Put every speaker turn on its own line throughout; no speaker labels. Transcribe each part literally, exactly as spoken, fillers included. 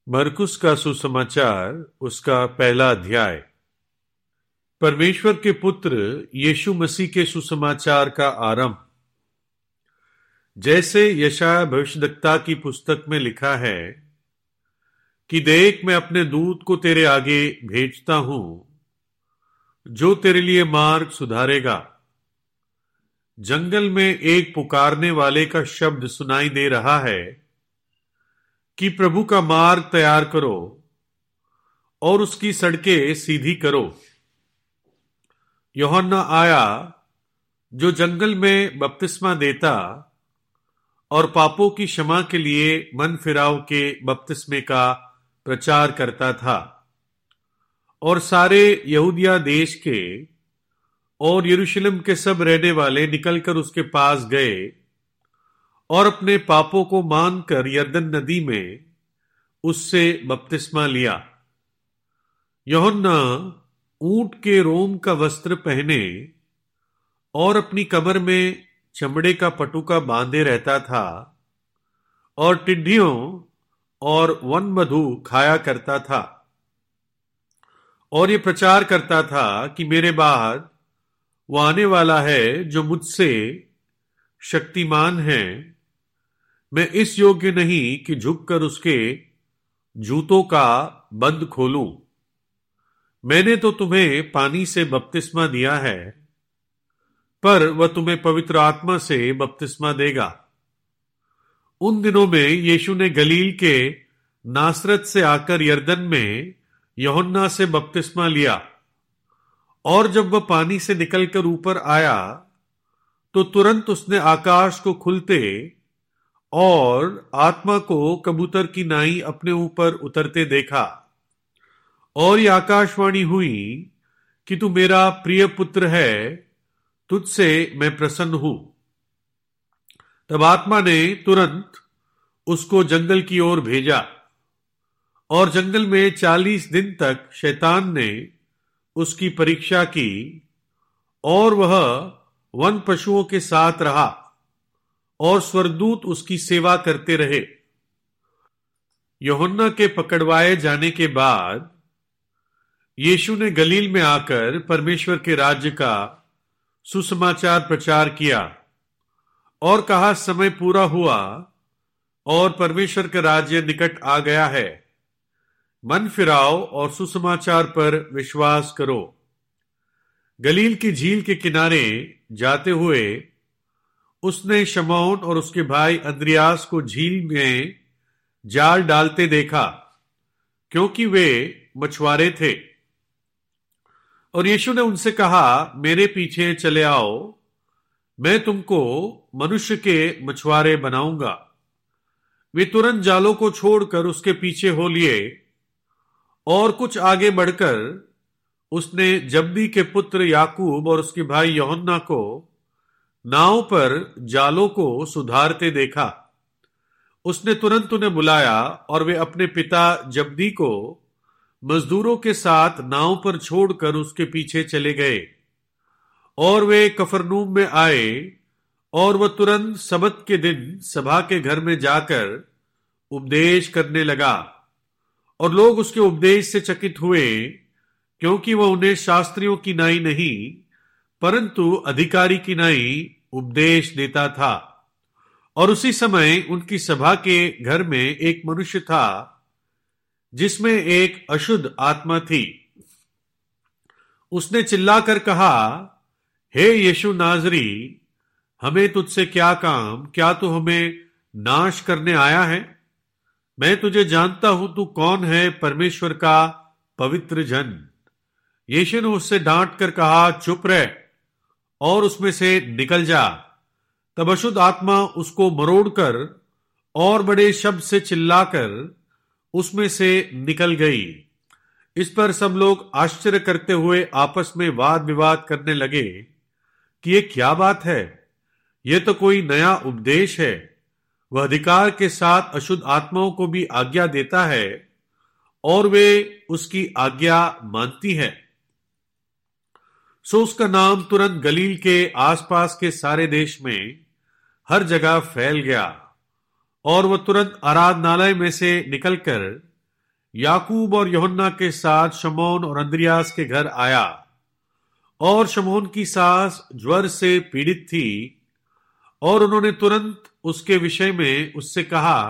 मरकुस का सुसमाचार, उसका पहला अध्याय। परमेश्वर के पुत्र यीशु मसीह के सुसमाचार का आरंभ। जैसे यशायाह भविष्यद्वक्ता की पुस्तक में लिखा है कि देख, मैं अपने दूत को तेरे आगे भेजता हूं, जो तेरे लिए मार्ग सुधारेगा। जंगल में एक पुकारने वाले का शब्द सुनाई दे रहा है कि प्रभु का मार्ग तैयार करो और उसकी सड़कें सीधी करो। यूहन्ना आया, जो जंगल में बपतिस्मा देता और पापों की क्षमा के लिए मन फिराव के बपतिस्मे का प्रचार करता था, और सारे यहूदिया देश के और यरूशलेम के सब रहने वाले निकलकर उसके पास गए और अपने पापों को मानकर यरदन नदी में उससे बपतिस्मा लिया। यूहन्ना ऊंट के रोम का वस्त्र पहने और अपनी कमर में चमड़े का पटुका बांधे रहता था और टिड्डियों और वन मधु खाया करता था, और ये प्रचार करता था कि मेरे बाद वो आने वाला है जो मुझसे शक्तिमान है। मैं इस योग्य नहीं कि झुककर उसके जूतों का बंद खोलूं। मैंने तो तुम्हें पानी से बपतिस्मा दिया है, पर वह तुम्हें पवित्र आत्मा से बपतिस्मा देगा। उन दिनों में यीशु ने गलील के नासरत से आकर यरदन में यूहन्ना से बपतिस्मा लिया, और जब वह पानी से निकलकर ऊपर आया तो तुरंत उसने आकाश को खुलते और आत्मा को कबूतर की नाई अपने ऊपर उतरते देखा, और यह आकाशवाणी हुई कि तू मेरा प्रिय पुत्र है, तुझसे मैं प्रसन्न हूं। तब आत्मा ने तुरंत उसको जंगल की ओर भेजा, और जंगल में चालीस दिन तक शैतान ने उसकी परीक्षा की, और वह वन पशुओं के साथ रहा, और स्वर्गदूत उसकी सेवा करते रहे। यूहन्ना के पकड़वाए जाने के बाद यीशु ने गलील में आकर परमेश्वर के राज्य का सुसमाचार प्रचार किया और कहा, समय पूरा हुआ और परमेश्वर का राज्य निकट आ गया है। मन फिराओ और सुसमाचार पर विश्वास करो। गलील की झील के किनारे जाते हुए उसने शमौन और उसके भाई अंद्रियास को झील में जाल डालते देखा, क्योंकि वे मछुआरे थे। और यीशु ने उनसे कहा, मेरे पीछे चले आओ, मैं तुमको मनुष्य के मछुआरे बनाऊंगा। वे तुरंत जालों को छोड़कर उसके पीछे हो लिए, और कुछ आगे बढ़कर उसने जब्दी के पुत्र याकूब और उसके भाई यूहन्ना को नाव पर जालों को सुधारते देखा। उसने तुरंत उन्हें बुलाया, और वे अपने पिता जब्दी को मजदूरों के साथ नाव पर छोड़कर उसके पीछे चले गए। और वे कफरनूम में आए, और वह तुरंत सबत के दिन सभा के घर में जाकर उपदेश करने लगा। और लोग उसके उपदेश से चकित हुए, क्योंकि वह उन्हें शास्त्रियों की नाई नहीं परंतु अधिकारी की नाई उपदेश देता था। और उसी समय उनकी सभा के घर में एक मनुष्य था जिसमें एक अशुद्ध आत्मा थी। उसने चिल्लाकर कहा, हे यीशु नाजरी, हमें तुझसे क्या काम? क्या तू हमें नाश करने आया है? मैं तुझे जानता हूं, तू कौन है, परमेश्वर का पवित्र जन। यीशु ने उससे डांट कर कहा, चुप रह और उसमें से निकल जा। तब अशुद्ध आत्मा उसको मरोड़कर और बड़े शब्द से चिल्लाकर उसमें से निकल गई। इस पर सब लोग आश्चर्य करते हुए आपस में वाद विवाद करने लगे कि ये क्या बात है, ये तो कोई नया उपदेश है। वह अधिकार के साथ अशुद्ध आत्माओं को भी आज्ञा देता है, और वे उसकी आज्ञा मानती है। सो उसका नाम तुरंत गलील के आसपास के सारे देश में हर जगह फैल गया, और वह तुरंत आराधनालय में से निकलकर याकूब और यूहन्ना के साथ शमौन और अंद्रियास के घर आया, और शमौन की सास ज्वर से पीड़ित थी, और उन्होंने तुरंत उसके विषय में उससे कहा।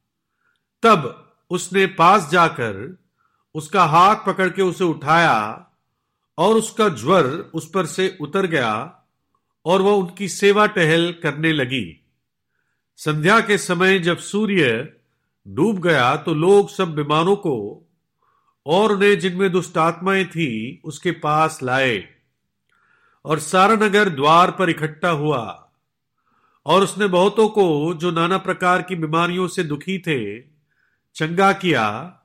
तब उसने पास जाकर उसका हाथ पकड़ के उसे उठाया, और उसका ज्वर उस पर से उतर गया, और वह उनकी सेवा टहल करने लगी। संध्या के समय जब सूर्य डूब गया तो लोग सब बीमारों को और उन्हें जिनमें दुष्ट आत्माएं थी उसके पास लाए, और सारा नगर द्वार पर इकट्ठा हुआ। और उसने बहुतों को जो नाना प्रकार की बीमारियों से दुखी थे चंगा किया,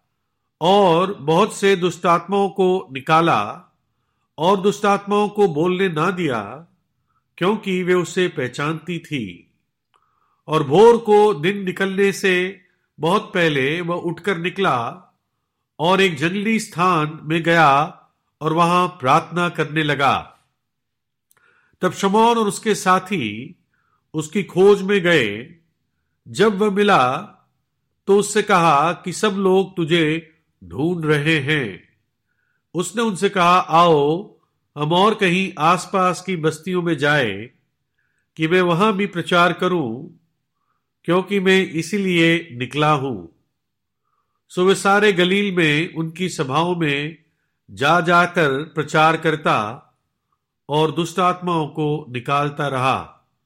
और बहुत से दुष्ट आत्माओं को निकाला, और दुष्ट आत्माओं को बोलने ना दिया, क्योंकि वे उसे पहचानती थी। और भोर को दिन निकलने से बहुत पहले वह उठकर निकला और एक जंगली स्थान में गया और वहां प्रार्थना करने लगा। तब शमौन और उसके साथी उसकी खोज में गए। जब वह मिला तो उससे कहा कि सब लोग तुझे ढूंढ रहे हैं। उसने उनसे कहा, आओ हम और कहीं आसपास की बस्तियों में जाए कि मैं वहां भी प्रचार करूं, क्योंकि मैं इसीलिए निकला हूं। सो वे सारे गलील में उनकी सभाओं में जा जाकर प्रचार करता और दुष्ट आत्माओं को निकालता रहा।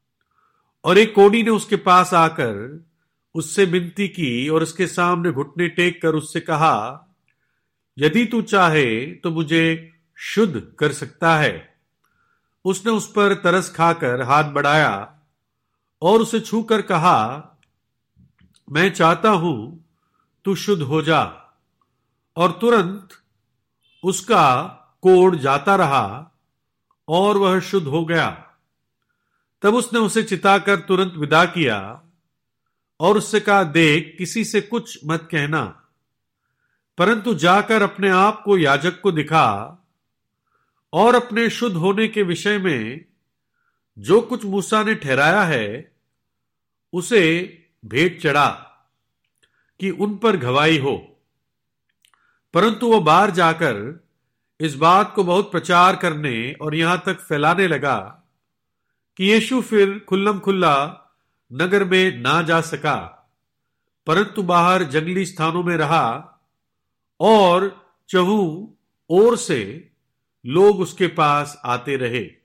और एक कोढ़ी ने उसके पास आकर उससे विनती की और उसके सामने घुटने टेक कर उससे कहा, यदि तू चाहे तो मुझे शुद्ध कर सकता है। उसने उस पर तरस खाकर हाथ बढ़ाया और उसे छूकर कहा, मैं चाहता हूं तू शुद्ध हो जा। और तुरंत उसका कोढ़ जाता रहा और वह शुद्ध हो गया। तब उसने उसे चिताकर तुरंत विदा किया और उससे कहा, देख, किसी से कुछ मत कहना, परंतु जाकर अपने आप को याजक को दिखा और अपने शुद्ध होने के विषय में जो कुछ मूसा ने ठहराया है उसे भेंट चढ़ा कि उन पर गवाही हो। परंतु वह बाहर जाकर इस बात को बहुत प्रचार करने और यहां तक फैलाने लगा कि यीशु फिर खुल्लम खुल्ला नगर में ना जा सका, परंतु बाहर जंगली स्थानों में रहा, और चहु ओर से लोग उसके पास आते रहे।